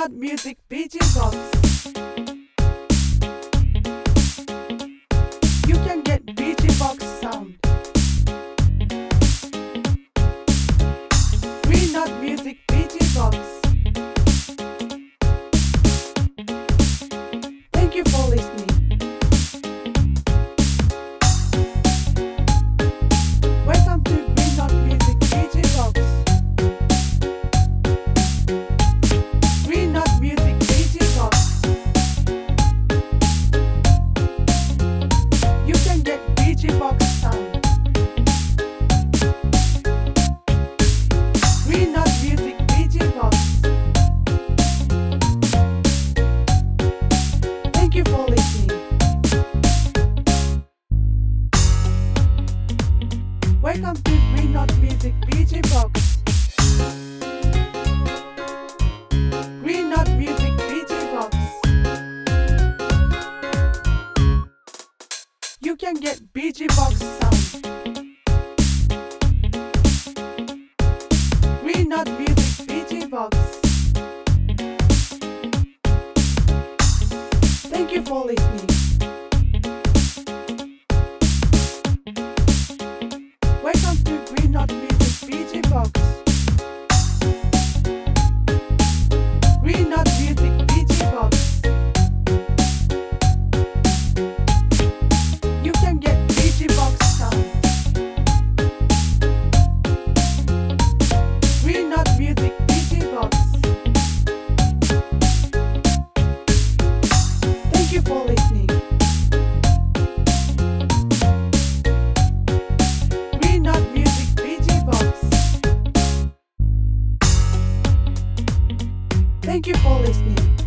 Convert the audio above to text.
Not Music PG Box. You can get PG Box sound. Green Not Music PG Box. Thank you for listening. Welcome to Green Not Music PG Box. Green Not Music PG Box. You can get PG Box sound. Green Not Music PG Box. Thank you for listening. Welcome to Green Not Music PG Box. Green Not Music PG Box. You can get PG Box sound. Green Not Music PG Box. Thank you for listening. Welcome to Green Not Music PG Box. Green Not Music PG Box. You can get PG Box sound. Green Not Music PG Box. Thank you for listening. Green Not Music PG Box. Thank you for listening.